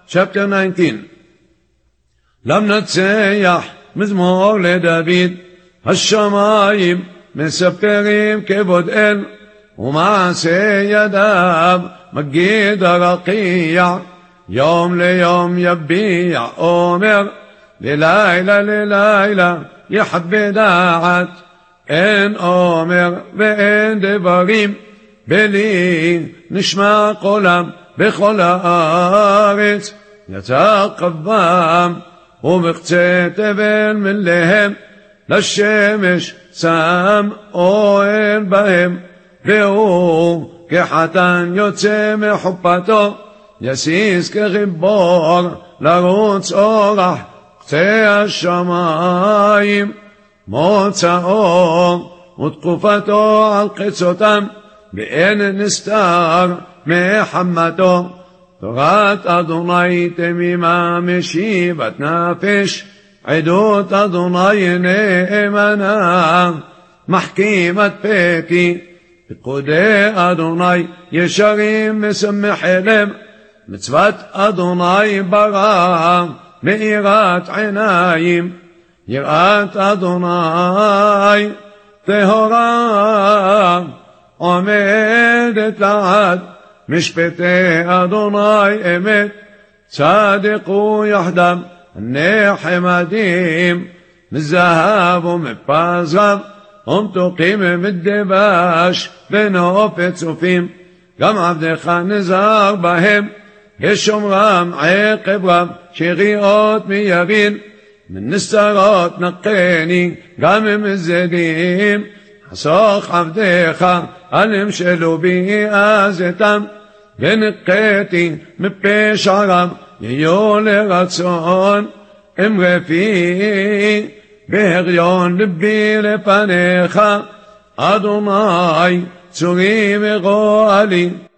chapter 19. למנצח מזמור לדוד, השמיים מספרים כבוד אל, ומעשה ידיו מגיד הרקיע, יום ליום יביע אומר, ללילה ללילה יחבה דעת, אין אומר ואין דברים, בלי נשמע קולם בכל הארץ, יצא קבם ובקצה תבל מלהם, לשמש שם אוהל בהם, והוא כחתן יוצא מחופתו, יסיס כחיבור לרוץ אורח קצה השמיים, מוצאו ותקופתו על קצותם, ואין נסתר מחמתו. תורת אדוני תמימה משיבת נפש, עדות אדוני נאמנה מחכימת פתי, פקודי אדוני ישרים משמח לב, מצוות אדוני ברא מאירת עיניים, יראת אדוני טהורה עומדת לעד, משפטי אדוני אמת צדקו יחדם, נחמדים מזהב ומפז רב, ומתוקים מדבש ונופת צופים, גם עבדך נזר בהם, בשומרם עקב רב, שריעות מיבין, מנסתרות נקני גם מזדים, חסוך עבדך על המשלו בי עזתם, ונקטי מפשע רב יהיו לרצון, אמרפי בהריון לבי לפניך, אדוני צורי וגואלי.